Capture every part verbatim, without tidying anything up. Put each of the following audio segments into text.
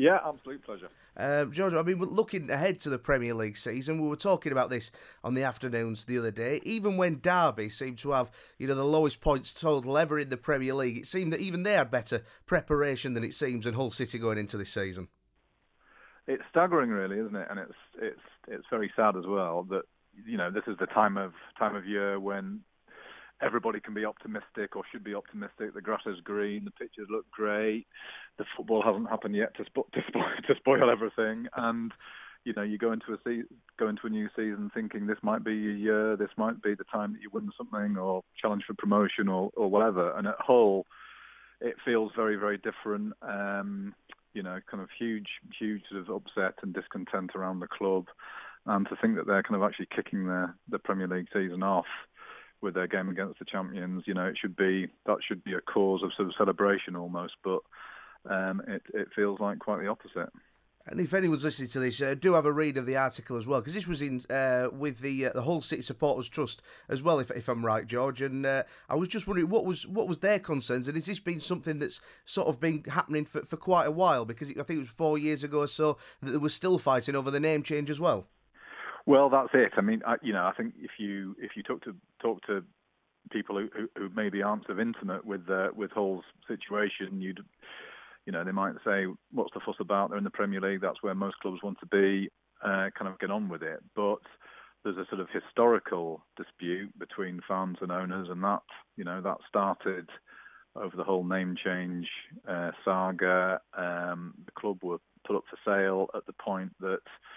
Yeah, absolute pleasure. Um, George, I mean, we're looking ahead to the Premier League season. We were talking about this on the afternoons the other day. Even when Derby seemed to have, you know, the lowest points total ever in the Premier League, it seemed that even they had better preparation than it seems in Hull City going into this season. It's staggering, really, isn't it? And it's it's it's very sad as well that, you know, this is the time of time of year when everybody can be optimistic or should be optimistic. The grass is green, the pitches look great, the football hasn't happened yet to, spo- to, spo- to spoil everything, and you know you go into a se- go into a new season thinking this might be your year, this might be the time that you win something or challenge for promotion or, or whatever. And at Hull, it feels very very different. Um, you know, kind of huge huge sort of upset and discontent around the club, and to think that they're kind of actually kicking the the Premier League season off with their game against the champions, you know, it should be that should be a cause of sort of celebration almost, but um, it it feels like quite the opposite. And if anyone's listening to this, uh, do have a read of the article as well, because this was in uh, with the uh, the Hull City Supporters Trust as well, if if I'm right, George. And uh, I was just wondering what was what was their concerns, and has this been something that's sort of been happening for, for quite a while? Because it, I think it was four years ago or so that they were still fighting over the name change as well. Well, that's it. I mean, I, you know, I think if you if you talk to talk to people who, who, who maybe aren't so intimate with uh, with Hull's situation, you'd you know they might say, "What's the fuss about? They're in the Premier League. That's where most clubs want to be. Uh, kind of get on with it." But there's a sort of historical dispute between fans and owners, and that you know that started over the whole name change uh, saga. Um, the club were put up for sale at the point that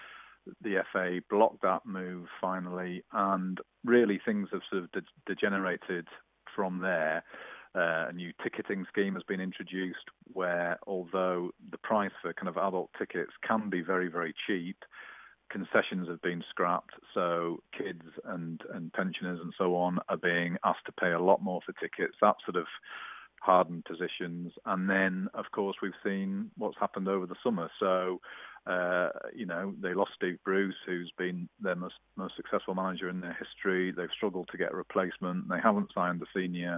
the F A blocked that move finally, and really things have sort of de- degenerated from there. Uh, a new ticketing scheme has been introduced where, although the price for kind of adult tickets can be very, very cheap, concessions have been scrapped, so kids and, and pensioners and so on are being asked to pay a lot more for tickets. That sort of hardened positions. And then, of course, we've seen what's happened over the summer. So, uh, you know, they lost Steve Bruce, who's been their most, most successful manager in their history. They've struggled to get a replacement. They haven't signed a senior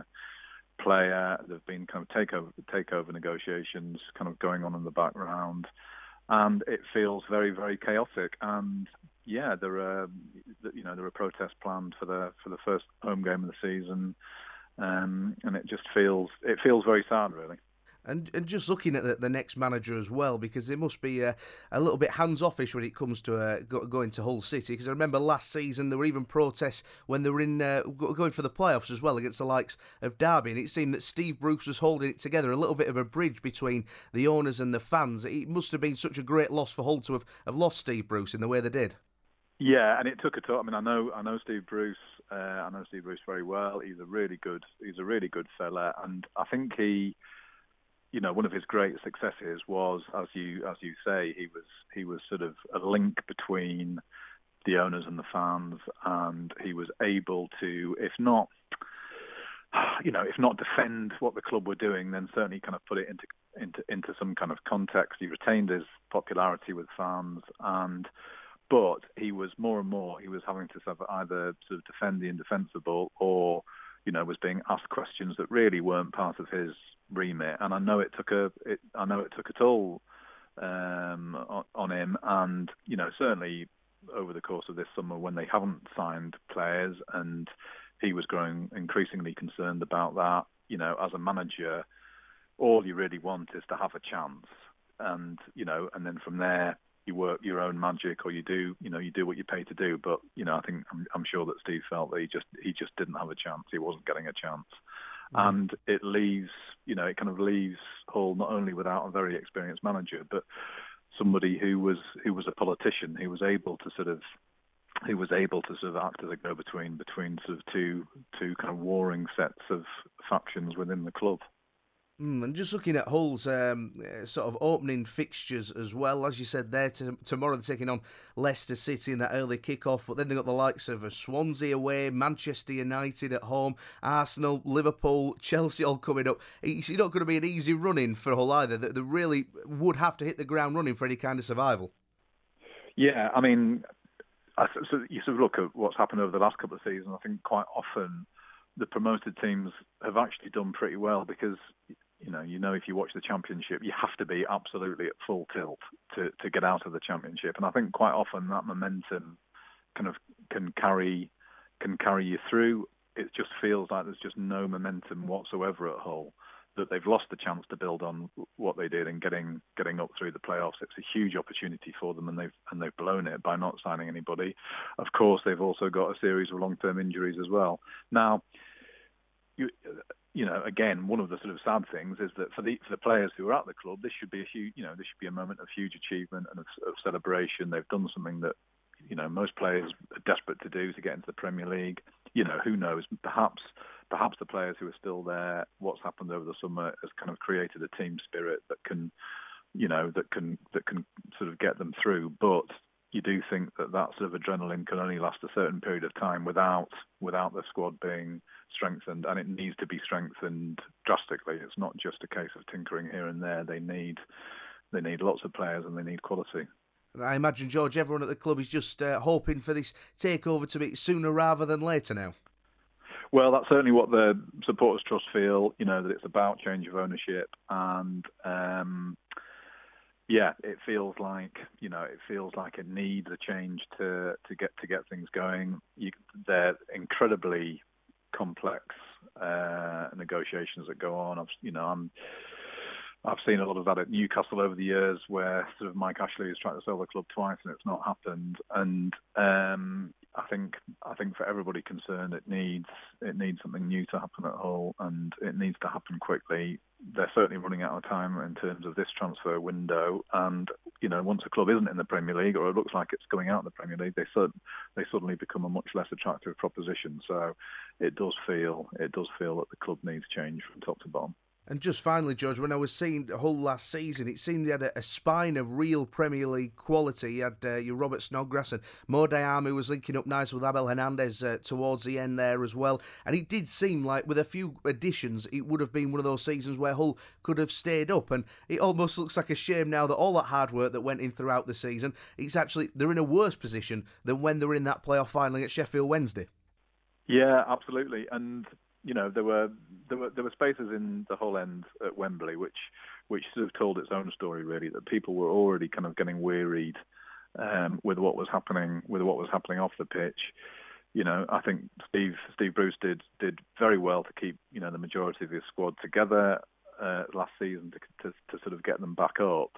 player. There've been kind of takeover, takeover negotiations kind of going on in the background. And it feels very, very chaotic. And yeah, there are, you know, there are protests planned for the for the first home game of the season. Um, and it just feels it feels very sad, really. And and just looking at the, the next manager as well, because they must be uh, a little bit hands-offish when it comes to uh, go, going to Hull City. Because I remember last season there were even protests when they were in uh, going for the playoffs as well against the likes of Derby, and it seemed that Steve Bruce was holding it together, a little bit of a bridge between the owners and the fans. It must have been such a great loss for Hull to have, have lost Steve Bruce in the way they did. Yeah, and it took a toll. I mean, I know I know Steve Bruce. Uh, I know Steve Bruce very well. He's a really good he's a really good fella, and I think he. You know, one of his great successes was, as you as you say, he was he was sort of a link between the owners and the fans, and he was able to, if not, you know, if not defend what the club were doing, then certainly kind of put it into into into some kind of context. He retained his popularity with fans, and but he was more and more he was having to sort of either sort of defend the indefensible, or you know, was being asked questions that really weren't part of his remit. And I know it took a, it, I know it took a toll um, on, on him. And you know, certainly over the course of this summer, when they haven't signed players, and he was growing increasingly concerned about that. You know, as a manager, all you really want is to have a chance, and you know, and then from there, you work your own magic, or you do, you know, you do what you pay to do. But you know, I think I'm, I'm sure that Steve felt that he just he just didn't have a chance. He wasn't getting a chance, mm. and it leaves, you know, it kind of leaves Hull not only without a very experienced manager, but somebody who was who was a politician, who was able to sort of who was able to sort of act as a go-between between sort of two two kind of warring sets of factions within the club. Mm, and just looking at Hull's um, sort of opening fixtures as well, as you said there, to, tomorrow they're taking on Leicester City in that early kick-off, but then they've got the likes of Swansea away, Manchester United at home, Arsenal, Liverpool, Chelsea all coming up. It's not going to be an easy run-in for Hull either. They really would have to hit the ground running for any kind of survival. Yeah, I mean, so you sort of look at what's happened over the last couple of seasons, I think quite often the promoted teams have actually done pretty well, because you know, you know, if you watch the Championship, you have to be absolutely at full tilt to, to get out of the Championship. And I think quite often that momentum kind of can carry can carry you through. It just feels like there's just no momentum whatsoever at Hull, that they've lost the chance to build on what they did in getting getting up through the playoffs. It's a huge opportunity for them, and they've and they've blown it by not signing anybody. Of course, they've also got a series of long-term injuries as well. Now, you you know, again, one of the sort of sad things is that for the for the players who are at the club, this should be a huge, you know, this should be a moment of huge achievement and of, of celebration. They've done something that, you know, most players are desperate to do, to get into the Premier League. You know, who knows? Perhaps, perhaps the players who are still there, what's happened over the summer has kind of created a team spirit that can, you know, that can that can sort of get them through. But you do think that that sort of adrenaline can only last a certain period of time without without the squad being strengthened, and it needs to be strengthened drastically. It's not just a case of tinkering here and there. They need they need lots of players, and they need quality. I imagine, George, everyone at the club is just uh, hoping for this takeover to be sooner rather than later now. Well, that's certainly what the Supporters Trust feel, you know, that it's about change of ownership. And, um, yeah, it feels like, you know, it feels like it needs a change to, to get to get things going. You, they're incredibly complex uh, negotiations that go on. I've, you know, I'm... I've seen a lot of that at Newcastle over the years, where sort of Mike Ashley has tried to sell the club twice and it's not happened. And um, I think I think for everybody concerned, it needs it needs something new to happen at Hull, and it needs to happen quickly. They're certainly running out of time in terms of this transfer window. And you know, once a club isn't in the Premier League, or it looks like it's going out of the Premier League, they sud- they suddenly become a much less attractive proposition. So it does feel it does feel that the club needs change from top to bottom. And just finally, George, when I was seeing Hull last season, it seemed he had a, a spine of real Premier League quality. He had uh, your Robert Snodgrass, and Mo Diarmu was linking up nice with Abel Hernandez uh, towards the end there as well. And it did seem like, with a few additions, it would have been one of those seasons where Hull could have stayed up. And it almost looks like a shame now that all that hard work that went in throughout the season, it's actually, they're in a worse position than when they were in that playoff final at Sheffield Wednesday. Yeah, absolutely. And you know, there were there were there were spaces in the Hull end at Wembley which which sort of told its own story, really, that people were already kind of getting wearied um, with what was happening with what was happening off the pitch. You know, I think Steve Steve Bruce did did very well to keep, you know, the majority of his squad together uh, last season to, to to sort of get them back up.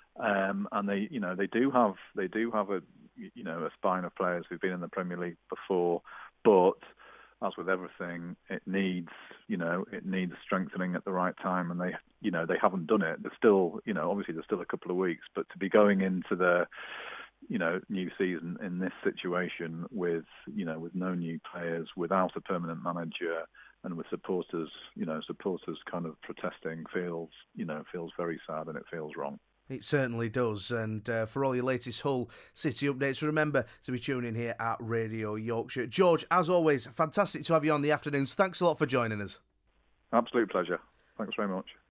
Um, and they, you know, they do have they do have a you know a spine of players who've been in the Premier League before, but as with everything, it needs, you know, it needs strengthening at the right time, and they, you know, they haven't done it. There's still, you know, obviously there's still a couple of weeks, but to be going into the, you know, new season in this situation with, you know, with no new players, without a permanent manager, and with supporters, you know, supporters kind of protesting feels, you know, feels very sad, and it feels wrong. It certainly does. And uh, for all your latest Hull City updates, remember to be tuning here at Radio Yorkshire. George, as always, fantastic to have you on the afternoons. Thanks a lot for joining us. Absolute pleasure. Thanks very much.